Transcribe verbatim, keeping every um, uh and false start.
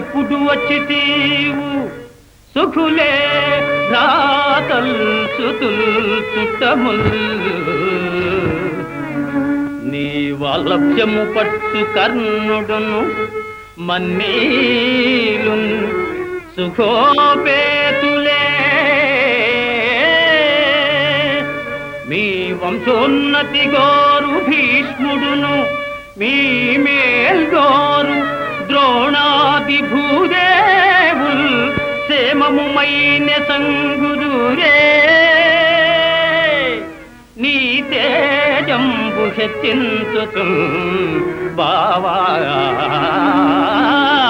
ఎప్పుడు వచ్చి తీవు సుఖులే రాతల్ చుతుల్ నీ వాలభ్యము పట్టు కర్ణుడును మన్నీలు సుఖోపేతులే మీ వంశోన్నతి గోరు భీష్ముడును మీ మేల్గోరు ద్రోణాది భూదేవుల్ సేమముమైన సంగురురే నీ తేజంబు హెచ్చించుతు బావా